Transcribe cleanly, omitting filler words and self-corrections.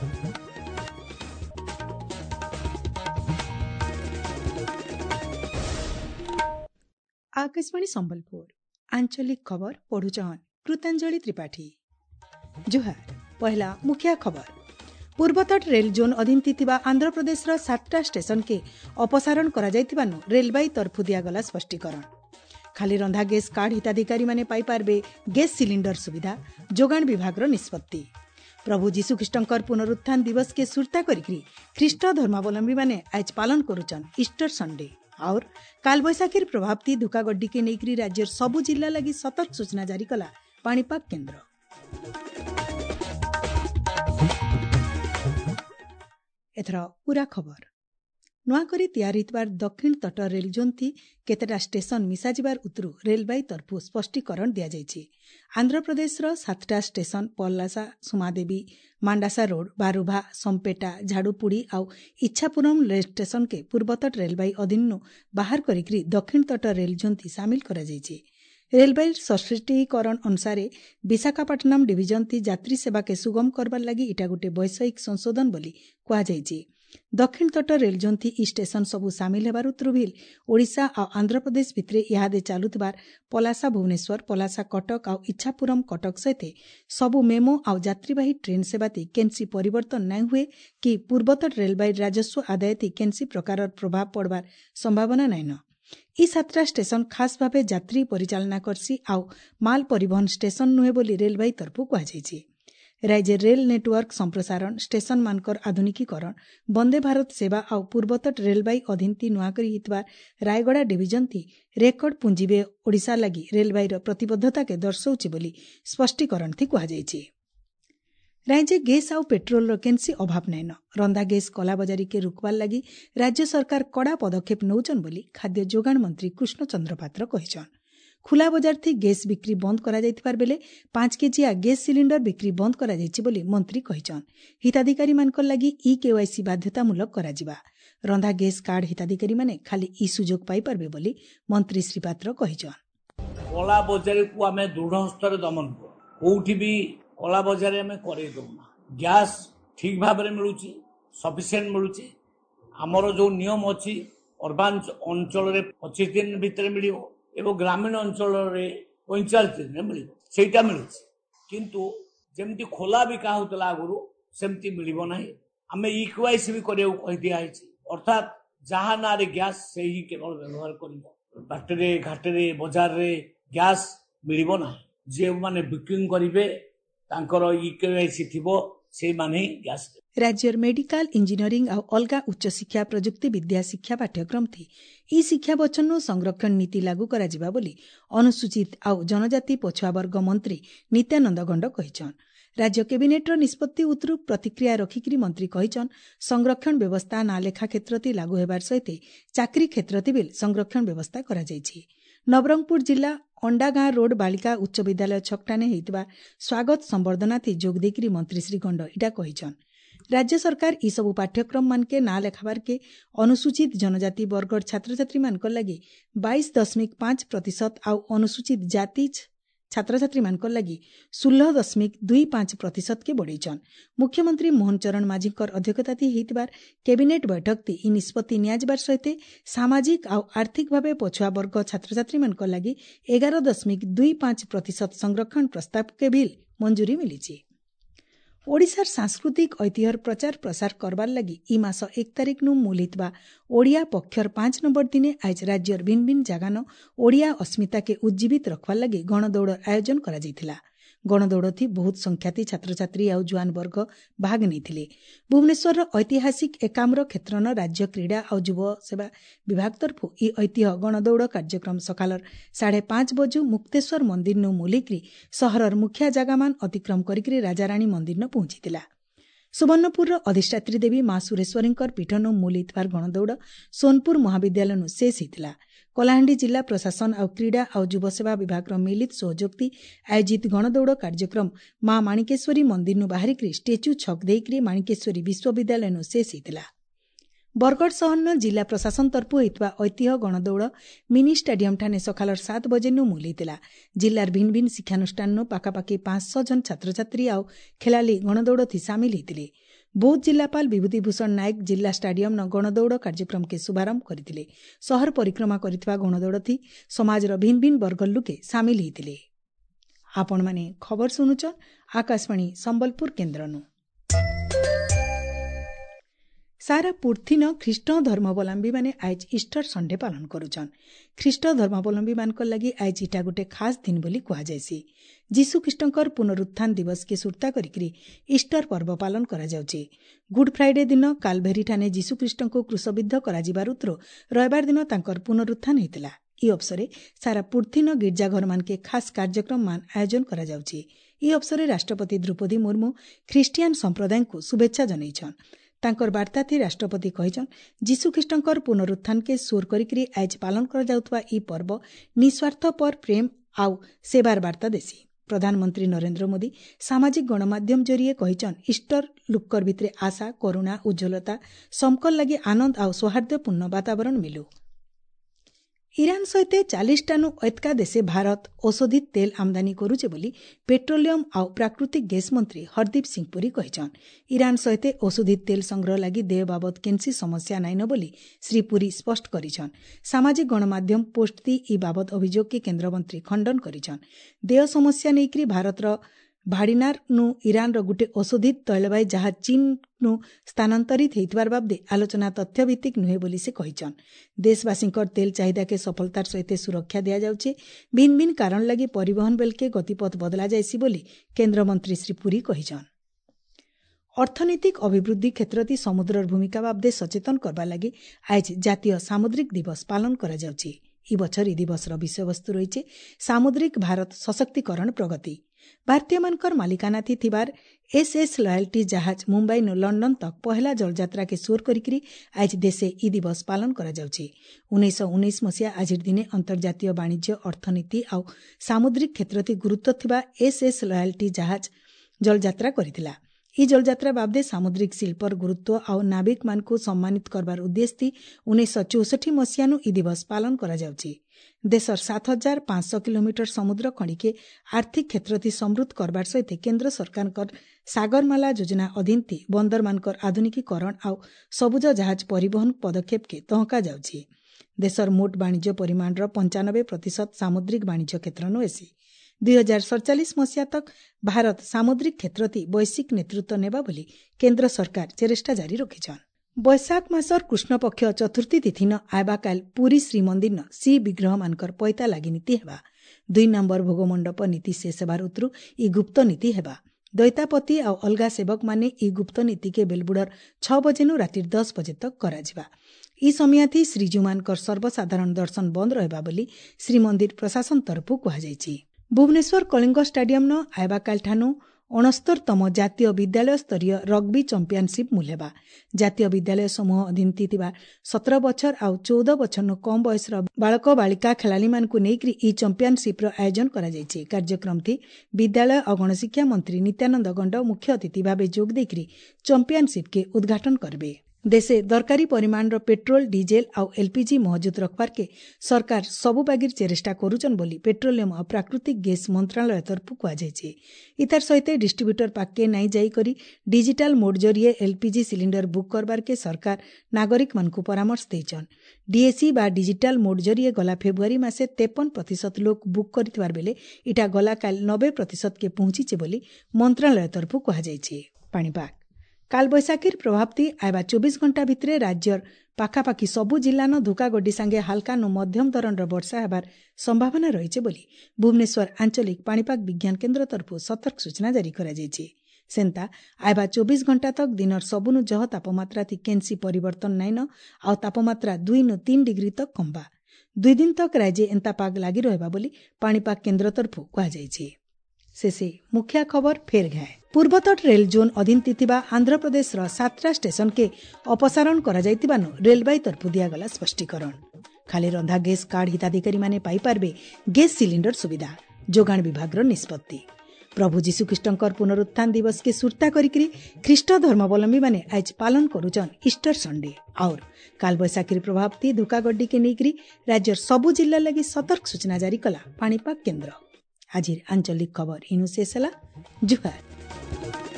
आकाशवाणी संबलपुर आंचलिक खबर पढ़ुचन कृतांजलि त्रिपाठी। जुहार पहला मुख्य खबर। पूर्वतट रेल जोन अधीन थिबा आंध्र प्रदेश 7टा स्टेशन के अपसारण करा जायतिबानु रेलबाई तरफु दियागला स्पष्टीकरण। खाली रंधा गैस कार्ड हिताधिकारी माने पाई पारबे गैस सिलिंडर सुविधा जोगाण विभाग निष्पत्ति। प्रभु जीशु ख्रीष्टंकर पुनरुत्थान दिवस के सुरता करी ख्रीष्ट धर्मावलंबी माने आज पालन करुचन ईस्टर संडे। और कालबैशाखीर प्रभावती धुकागड्डी के नेकरी राज्यर सबु जिला लगी सतर्क सूचना जारी कला पाणीपाग केन्द्र। एथर पूरा खबर। नुआकरी तैयार होइतबार दक्षिण तट रेल जोन थी केतेटा स्टेशन मिसा जिबार उतरु रेलबाई तरफु स्पष्टीकरण दिया जायछि। आंध्र प्रदेश 7टा स्टेशन पलासा, सुमादेवी, मांडासा रोड, बारुभा, संपेटा, झाड़ुपुड़ी आउ इच्छापुरम रेल स्टेशन के पूर्वतट रेलबाई अधीन बाहर करिकरी दक्षिण तट रेल जोन थी सामिल करा जायछि। रेलबाई सशक्तिकरण अनुसार विशाखापट्टनम डिविजन थी यात्री सेवा के सुगम करबार लगी इटा गोटे वैषयिक संशोधन बोली कहा जायछि। दक्षिण तट रेल जोन थी इ स्टेशन सबु सामिल हेबार उत्रुभिल ओडिशा आ आंध्र प्रदेश भितरे इहादे चालुतबार पलासा भुवनेश्वर, पलासा कटक आ इच्छापुरम कटक सहित सबु मेमो आ यात्रीवाही ट्रेन सेवा थी केनसी परिवर्तन नहीं हुए कि पूर्वतट रेलबाई राजस्व आदाय थी केनसी प्रकार प्रभाव पड़बार संभावना नहीं न। इ 7टा स्टेशन खास भावे यात्री परिचालना करसी आउ माल परिवहन स्टेशन नुहे बोली रेलबाई तरफु कहा जायछि। राज्य रेल नेटवर्क संप्रसारण, स्टेशन मानकर आधुनिकीकरण, वंदे भारत सेवा आउ पूर्वतट रेलबाई अधीन थी नुआकरी हितबार रायगड़ा डिविजन थी रेकर्ड पुंजीबे ओडिशा लगी रेलबाईर प्रतिबद्धता के दर्शाउछि बोली स्पष्टीकरण थी कहा जायछि। राज्य गैस आउ पेट्रोल केनसी अभाव नहीं न। रंधा गैस कलाबजारी के रुकबार लगी राज्य सरकार कड़ा पदक्षेप नौचन बोली खाद्य जोगाण मंत्री कृष्ण चंद्र पात्र कहिछन। खुला बजार थी गैस बिक्री बंद करा जायतिबार बेले 5 केजिया गैस सिलिंडर बिक्री बंद करा जायछि बोली मंत्री कहिछन। हिताधिकारी मानकर लगी केवाईसी बाध्यतामूलक करा जिबा। रंधा गैस कार्ड हिताधिकारी माने खाली इ सुजोग पाई पारबे बोली मंत्री श्री पात्र कहिछन। कला बजार को आमे दृढ़ हस्तर दमन कोउठी भी कला बजार आमे करे दउना। गैस ठीक भाबरे मिलुची, सफिशिएंट मिलुची। हमरो जो नियम अछि अर्बान अंचल रे 25 दिन भीतर मिलियो एवं ग्रामीण अंचल रे 45 दिन में मिलियो सेटा मिलुची। किंतु जेमती खोला बिका होतला आगुरु सेमती मिलिबो नाही। आमे इक्वाइसी भी करियो कहि दिया आइछि। अर्थात जहां नारे गैस से ही केवल व्यवहार करियो। बाटरे घाटरे बाजार रे गैस मिलिबो नाही। जे माने बुकिंग करिवे तांकर इक्वाइसी थिबो से माने गैस। राज्यर मेडिकल इंजीनियरिंग आ अलगा उच्च शिक्षा प्रजुक्ति विद्या शिक्षा पाठ्यक्रम थी इ शिक्षा वचन संरक्षण नीति लागू करा जिबा बोली अनुसूचित आउ जनजाति पछुआ वर्ग मंत्री नित्यानंद गंड कहिछन। राज्य कैबिनेटर निष्पत्ति उतरु प्रतिक्रिया रखिकरी मंत्री कहिछन संरक्षण व्यवस्था नालेखा क्षेत्रति लागू हेबार सहित चाकरी क्षेत्रति बिल संरक्षण व्यवस्था करा जायछि। नवरंगपुर जिला अंडागां रोड बालिका उच्च विद्यालय छकटाने हेतिबा स्वागत संवर्धना थी जोग देकरी मंत्री श्री गंड इटा कहिछन। राज्य सरकार इ सबु पाठ्यक्रम मान के ना लेखाबार के अनुसूचित जनजाति वर्गर छात्र छात्री मानकर लगी 22.5% आउ अनुसूचित जाति छात्र छात्री मानकर लगी 16.25% के बढ़ेछन। मुख्यमंत्री मोहन चरण माझीकर अध्यक्षता थी हेतिबार कैबिनेट बैठक थी इ निष्पत्ति नियाजबार सहित सामाजिक आउ आर्थिक भावे पछुआ वर्ग छात्र छात्री मानकर लगी 11.25% संरक्षण प्रस्ताव के बिल मंजूरी मिलिछि। ओडिशार सांस्कृतिक ऐतिह्यर प्रचार प्रसार करबार लगी इ मास 1 तारिख नु मूलितबा ओडिया पक्षर 5 नंबर दिने आज राज्यर भिन्न भिन्न जगान ओडिया अस्मिता के उज्जीवित रखबार लगी गणदौड़ आयोजन करा जायतिला। गणदौड़ थी बहुत संख्याती छात्र छात्री आउ जुआन वर्ग भाग नैथिले। भुवनेश्वर ऐतिहासिक एकाम्र क्षेत्रन राज्य क्रीड़ा आउ युव सेवा विभाग तरफु इ ऐतिह्य गणदौड़ कार्यक्रम सकालर 5:30 बजु मुक्तेश्वर मंदिर नु मूलिकरी सहरर मुखिया जगामान अतिक्रम करिकरी राजाराणी मंदिर न पहुंचीतिला। सुवर्णपुर अधिष्ठात्री देवी मां सुरेश्वरींकर पीठ नु मूलितबार गणदौड़ सोनपुर महाविद्यालय नु शेष हितला। कलाहांडी जिला प्रशासन आउ क्रीड़ा आउ युव सेवा विभाग मिलित सहयोगती आयोजित गणदौड़ कार्यक्रम मां माणिकेश्वरी मंदिर नु बाहरिकरी स्टेच्यू छक देइकरी माणिकेश्वरी विश्वविद्यालय नु शेष हितला। बरगढ़ सहर जिला प्रशासन तरफु होता ऐतिह्य गणदौड़ मिनी स्टाडियम ठाने सकाल 7 बजे मुहैला। जिलार भिन्न भिन्न शिक्षानुष्ठान पाखापाखि 500 जन छात्र छात्री आउ खेलाड़ी गणदौड़ थी सामिल होते। बौद्ध जिलापाल विभूतिभूषण नायक जिला स्टाडियम गणदौड़ कार्यक्रम के शुभारंभ करते। सहर परिक्रमा करथिबा गणदौड़ थी समाजर भिन्न भिन्न वर्ग लोके सामिल होते। आपण माने खबर सुनुचन आकाशवाणी संबलपुर केन्द्रनु। सारा पृथ्वीन ख्रीष्ट धर्मावलम्बी माने आज ईस्टर संडे पालन करुछन। ख्रीष्ट धर्मावलम्बी मानकर लगी आज इटा गोटे खास दिन बोली कहा जायसी। जीशु ख्रीष्टंकर पुनरुत्थान दिवस के सुरता करिकरी ईस्टर पर्व पालन करा जाउची। गुड फ्राइडे दिन कालभेरी ठाने जीशु ख्रीष्टंको क्रूसबिद्ध कराजिबार उत्रो रविवार दिन तांकर पुनरुत्थान हेतिला। ई अवसरे सारा पृथ्वीन गिर्जाघर मानके खास कार्यक्रम मान आयोजन करा जाउची। ई अवसरे राष्ट्रपति द्रौपदी मुर्मू ख्रीष्टियान संप्रदाय को शुभेच्छा जनैछन। तांकर वार्ता थी राष्ट्रपति कहिछन जीशु ख्रीष्टंकर पुनरुत्थान के सोर करिकरी आज पालन करा जाउतबा ई पर्व निस्वार्थ पर प्रेम आउ सेवार वार्ता देसी। प्रधानमंत्री नरेंद्र मोदी सामाजिक गणमाध्यम जरिए कहिछन ईस्टर लुक्कर भितरे आशा करुणा उज्ज्वलता समकर लगी आनंद आउ सौहार्दपूर्ण वातावरण मिलू। ईरान सहित 40 टानु ऐतका देशे भारत औषधित तेल आमदानी करुचे बोली पेट्रोलियम आउ प्राकृतिक गैस मंत्री हरदीप सिंह पुरी कहिछन। ईरान सहित औषधित तेल संग्रह लगी देय बाबद केनसी समस्या नाइन बोली श्री पुरी स्पष्ट करिछन। सामाजिक गणमाध्यम पोस्ट दी ई बाबद अभियोग के केंद्र मंत्री खंडन करिछन। देय समस्या नेकरी भारतर भाड़ीनार ईरान गोटे औषधित तैलवाई जहाज चीन स्थानांतरित होइतबार बाबदे आलोचना तथ्यभित्तिक नुहे बोली से कहिछन। देशवासी तेल चाहिदा के सफलतार सहित सुरक्षा दिया जाउचे। भिन्न भिन्न कारण लगी परिवहन बेल के गतिपथ बदला जायसी बोली केंद्र मंत्री श्री पुरी कहिछन। अर्थनैतिक अभिवृद्धि क्षेत्रती समुद्रर भूमिका बाबदे सचेतन करबा लगी आज जातीय सामुद्रिक दिवस पालन करा जाउची। ई बछर ई दिवसर विषयवस्तु रहिছে सामुद्रिक भारत सशक्तिकरण प्रगति। भारतीय मानकर मालिकाना थी थिबार एसएस लॉयल्टी जहाज मुंबई नु लंडन तक पहला जलयात्रा के सोर करिकरी आज देशे ई दिवस पालन करा जाउची। 1919 मसिया आज दिने अंतर्जातीय वाणिज्य अर्थनीति आउ सामुद्रिक क्षेत्रती गुरुत्व थिबा एसएस लॉयल्टी जहाज जलयात्रा करिथिला। ई जलयात्रा बाबदे सामुद्रिक शिल्पर गुरुत्व आउ नाविक मान को सम्मानित करबार उद्देश्य 1964 मसियानु ई दिवस पालन करा जाउची। देशर 7500 किलोमीटर समुद्र खंडिके आर्थिक क्षेत्रती समृद्ध करबार सहित केंद्र सरकार सागरमाला योजना अधीन थी बंदर मानकर आधुनिकीकरण आउ सबुज जहाज परिवहन पदक्षेप के तहका जाउची। देशर मोट वाणिज्य परिमाण 95% सामुद्रिक वाणिज्य क्षेत्र नु एसी। 2047 मसिया तक भारत सामुद्रिक क्षेत्रती वैश्विक नेतृत्व नेबा बोली केंद्र सरकार चेष्टा जारी रखिछन। बैशाख मासर कृष्ण पक्ष चतुर्थी तिथि न आयबा काल पुरी श्रीमंदिर न श्री विग्रह मानकर पैता लागि नीति हेबा। 2 नंबर भोगमंडप नीति शेष हेबार उतरु ई गुप्त नीति हेबा। दैतापति आ अलगा सेवक माने ई गुप्त नीति के बेलबुडर 6 बजे नु राति 10 बजे तक कराजिबा। ई समय थी श्रीजू मानकर सर्वसाधारण दर्शन बंद रहबा बोली श्रीमंदिर प्रशासन तरफु कहा जायछि। भुवनेश्वर कलिंग स्टाडियम न आयबा काल ठानु 69तम जातीय विद्यालय स्तरीय रग्बी चैंपियनशिप मुलेबा। जातीय विद्यालय समूह अधीन थिबा 17 बछर आउ 14 बछर नु कम बयसर बालक बालिका खेलाड़ी मानकु नेकरी ई चैंपियनशिप रो आयोजन करा जायछि। कार्यक्रम थी विद्यालय और गणशिक्षा मंत्री नित्यानंद गंड मुख्य अतिथि भाबे जोग देकरी चैंपियनशिप के उद्घाटन करबे। देशे दरकारी परिमाण पेट्रोल डीजेल आउ एलपीजी मौजूद रखबार के सरकार सबु बागिर चेष्टा करुचन बोली पेट्रोलियम और प्राकृतिक गैस मंत्रालय तरफु कहा जायछि। इतार सहित डिस्ट्रीब्यूटर पाके नाई जाई करी डिजिटल मोड जरिए एलपीजी सिलिंडर बुक करबार के सरकार नागरिक मानकु परामर्श देइछन। डीएसी बा डिजिटल मोड जरिए गला फेब्रुआरी मासे 53% लोक बुक करितबार बेले इटा गला काल 90% के पहुंचीचे बोली मंत्रालय तरफु कहा जायछि। पाणीपाग काल बैशाखीर प्रभाव थी आयबा 24 घंटा भितरे राज्यर पाखापाखि सबु जिल्ला न धुकागड्डी सांगे हल्का नु मध्यम धरणर वर्षा हेबार संभावना रहिছে बोली भुवनेश्वर आंचलिक पाणीपाग विज्ञान केन्द्र तरफु सतर्क सूचना जारी करा जायछि। सेंता आयबा 24 घंटा तक दिनर सबुनु जह तापमात्रा थी केनसी परिवर्तन नाइन आउ तापमात्रा 2 नु 3 डिग्री तक कमबा। 2 दिन तक राज्य एंता पाग लागि रहबा बोली पाणीपाग केन्द्र तरफु कहा जायछि। शेषे मुख्य खबर फेर घाए पूर्वतट रेल जोन अधीन थिबा आंध्र प्रदेश 7टा स्टेशन के अपसारण करा जायतिबानु रेलबाई तरफु दियागला स्पष्टीकरण। खाली रंधा गैस कार्ड हिताधिकारी माने पाई पारबे गैस सिलिंडर सुविधा जोगाण विभाग निष्पत्ति। प्रभु जीशुख्रीष्टंकर पुनरुत्थान दिवस के सुर्ता करिकरी ख्रीष्ट धर्मावलंबी माने आज पालन करुचन ईस्टर संडे। और कालबैशाखी प्रभाव थी धुकागड्डी के नेकरी राज्यर सबु जिल्ला लगी सतर्क सूचना जारी कला पाणीपाग केन्द्र। आज आंचलिक खबर इनु शेष होला। जुहार।